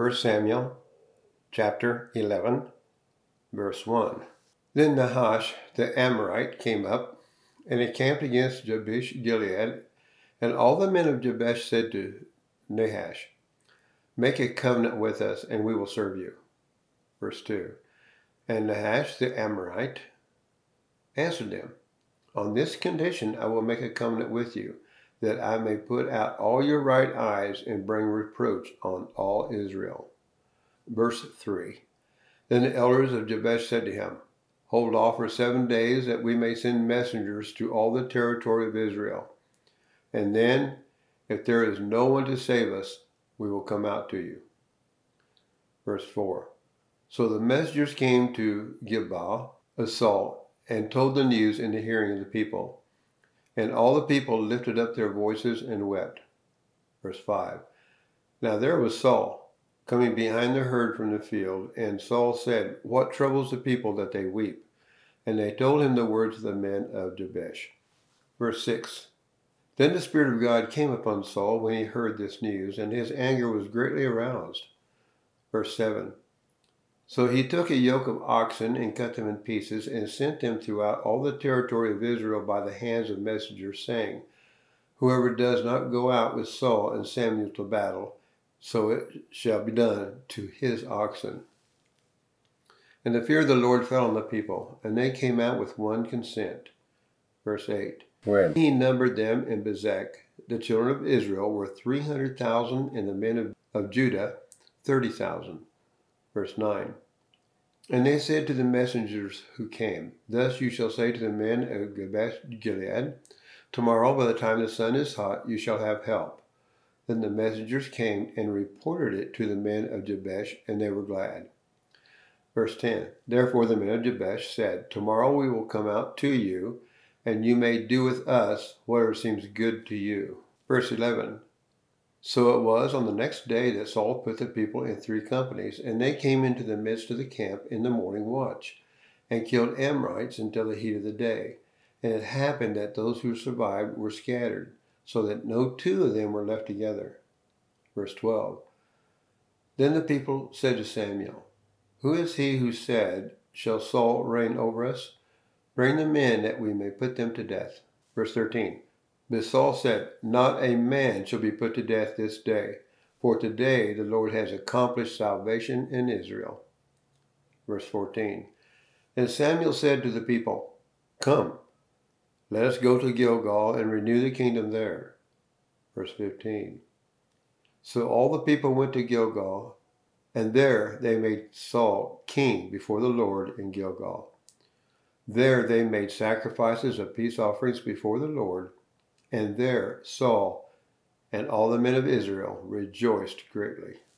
1 Samuel chapter 11, verse 1. Then Nahash the Amorite came up and encamped against Jabesh Gilead, and all the men of Jabesh said to Nahash, "Make a covenant with us, and we will serve you." Verse 2. And Nahash the Amorite answered them, "On this condition I will make a covenant with you, that I may put out all your right eyes and bring reproach on all Israel." Verse 3. Then the elders of Jabesh said to him, "Hold off for 7 days, that we may send messengers to all the territory of Israel. And then, if there is no one to save us, we will come out to you." Verse 4. So the messengers came to Gilgal of Saul and told the news in the hearing of the people. And all the people lifted up their voices and wept. Verse 5. Now there was Saul coming behind the herd from the field, and Saul said, "What troubles the people that they weep?" And they told him the words of the men of Jabesh. Verse 6. Then the Spirit of God came upon Saul when he heard this news, and his anger was greatly aroused. Verse 7. So he took a yoke of oxen and cut them in pieces and sent them throughout all the territory of Israel by the hands of messengers, saying, "Whoever does not go out with Saul and Samuel to battle, so it shall be done to his oxen." And the fear of the Lord fell on the people, and they came out with one consent. Verse 8. When he numbered them in Bezek, the children of Israel were 300,000, and the men of Judah 30,000. Verse 9. And they said to the messengers who came, "Thus you shall say to the men of Jabesh Gilead, tomorrow by the time the sun is hot you shall have help." Then the messengers came and reported it to the men of Jabesh, and they were glad. Verse 10. Therefore the men of Jabesh said, "Tomorrow we will come out to you, and you may do with us whatever seems good to you." Verse 11. So it was on the next day that Saul put the people in 3 companies, and they came into the midst of the camp in the morning watch, and killed Amorites until the heat of the day. And it happened that those who survived were scattered, so that no 2 of them were left together. Verse 12. Then the people said to Samuel, "Who is he who said, 'Shall Saul reign over us?' Bring them in, that we may put them to death." Verse 13. But Saul said, "Not a man shall be put to death this day, for today the Lord has accomplished salvation in Israel." Verse 14. And Samuel said to the people, "Come, let us go to Gilgal and renew the kingdom there." Verse 15. So all the people went to Gilgal, and there they made Saul king before the Lord in Gilgal. There they made sacrifices of peace offerings before the Lord, and there Saul and all the men of Israel rejoiced greatly.